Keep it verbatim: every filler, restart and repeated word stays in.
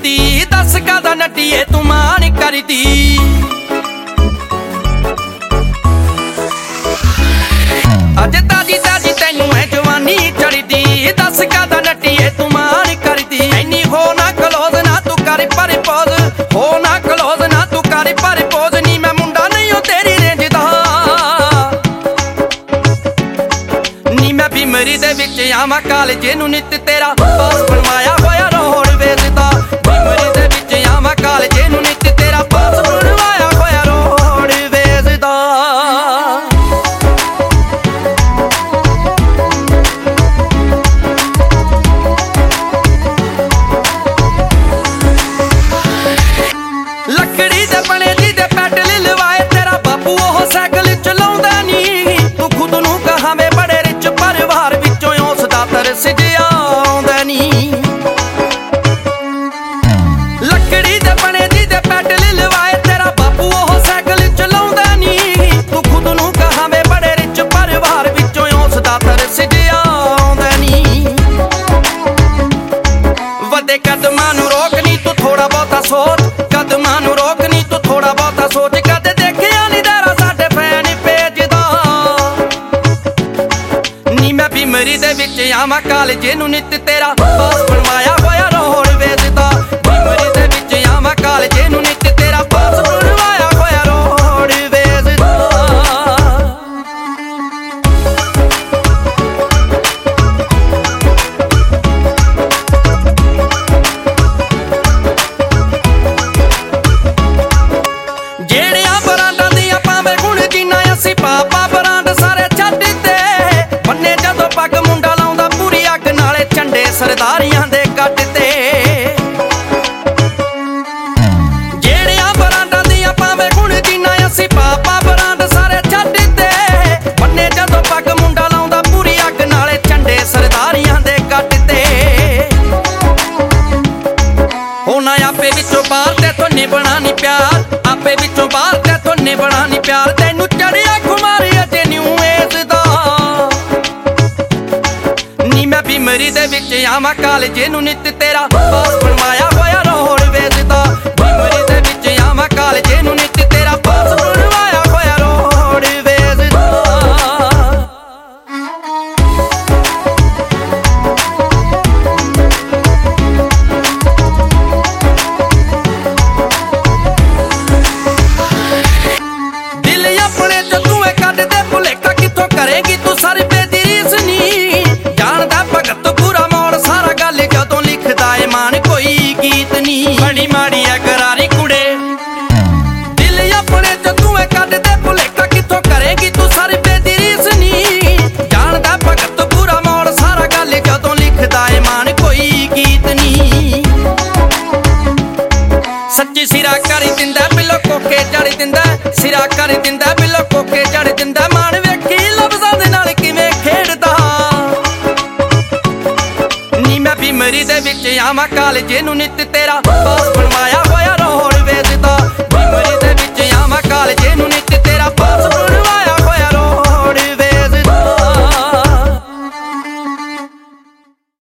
चढ़दी दस कादा नट्टिए तू मान करदी। अज ताजी ताजी तैनू है जवानी चढ़दी दस कादा नट्टिए तू मान करदी। इन्नी हो ना क्लोज ना तू कर पर पोज, हो ना क्लोज ना तू कर पर पोज। नी मैं मुंडा नहीं हो तेरी रेंज दा, नी मैं बीमरी दे विच आवां कालजे नू नित तेरा पास बनवाया होया रोडवेज दा। बीमरी दे विच आवां कालजे नू नित तेरा पास बनवाया होया रोडवेज दा। लकड़ी दे बने दी दे पैडल लवाए तेरा बापू ओह साइकिल चलाउंदा नी। तू खुद नू कहावे बड़े रिच परिवार विचों उसदा तरस जिहा आउंदा नी। लकड़ी दे बने दी दे पैडल लवाए तेरा बापू ओह साइकिल चलाउंदा नी। तू खुद नू कहावे बड़े रिच परिवार विचों उसदा तरस जिहा आउंदा नी। वड्डे कदमां नू रोक नी तू थोड़ा बहुता सोच, कदमां नू रोक नी तू थोड़ा बहुता सोच। कदे देखिया नी दारा साडे फैन पेज दा, नी मैं बीमरी दे विच आवां कालजे नू नित तेरा पास बनवाया होया रोडवेज दा। बीमरी दे विच आवां कालजे नू नित तेरा पास बनवाया होया रोडवेज दा। ਜਿਹੜਿਆਂ ਬਰਾਂਡਾਂ ਦੀਆਂ ਪਾਵੇਂ ਗੁਣ ਜਿੰਨਾ ਅਸੀਂ ਪਾਪਾ ਬਰਾਂਡ ਸਾਰੇ ਛੱਡ ਦਿੱਤੇ। ਬੰਨੇ ਜਦੋਂ ਪੱਗ ਮੁੰਡਾ ਲਾਉਂਦਾ ਪੂਰੀ ਅੱਗ ਨਾਲੇ ਝੰਡੇ ਸਰਦਾਰੀਆਂ ਦੇ ਕੱਟ ਤੇ। ਜਿਹੜਿਆਂ ਬਰਾਂਡਾਂ ਦੀਆਂ ਪਾਵੇਂ ਗੁਣ ਜਿੰਨਾ ਅਸੀਂ ਪਾਪਾ ਬਰਾਂਡ ਸਾਰੇ ਛੱਡ ਦਿੱਤੇ। ਬੰਨੇ ਜਦੋਂ ਪੱਗ ਮੁੰਡਾ ਲਾਉਂਦਾ ਪੂਰੀ ਅੱਗ ਨਾਲੇ ਝੰਡੇ ਸਰਦਾਰੀਆਂ ਦੇ ਕੱਟ ਤੇ। ਹੋਣਾ ਆਪੇ ਵਿੱਚੋਂ ਬਾਹਰ ਤੇਥੋਂ ਨਿਭਣਾ ਨੀ ਪਿਆਰ, ਆਪੇ ਵਿੱਚੋਂ ਬਾਹਰ ਤੇਥੋਂ ਨਿਭਣਾ ਨੀ ਪਿਆਰ। ਤੈਨੂੰ ਚੜਿਆ ਖੁਮਾਰੀ ਅਜੇ ਨਿਊ ਏਜ ਦਾ, ਨੀ ਮੈਂ बीमरी दे विच आवां कालजे नू नित तेरा पास बनवाया होया रोडवेज दा। बीमरी दे विच आवां कालजे नू नित तेरा पास बनवाया होया रोडवेज दा। दिल अपने च तू कढ दे भुलेखा किथों करेगी तू सर पे दी रीस नी। जानदा भगत पूरा मोड़ सारा गल जदों लिखदा ए मान कोई गीत नी। बड़ी माड़ी है करारी कुड़े, दिल अपने च तू कढ दे भुलेखा किथों करेगी तू सर पे दी रीस नी। जानदा भगत पूरा मोड़ सारा गल जदों लिखदा ए मान कोई गीत नी। सच्ची सिरा कर दिंदा बिलो कोके जड़ दिंदा, सिरा कर दिंदा बिलो कोके जड़ दिंदा। मान वेखी लफ्ज़ां दे नाल किवें खेडदा, नी मैं बीमरी दे विच आवां कालजे नू नित तेरा पास बनवाया होया रोडवेज दा।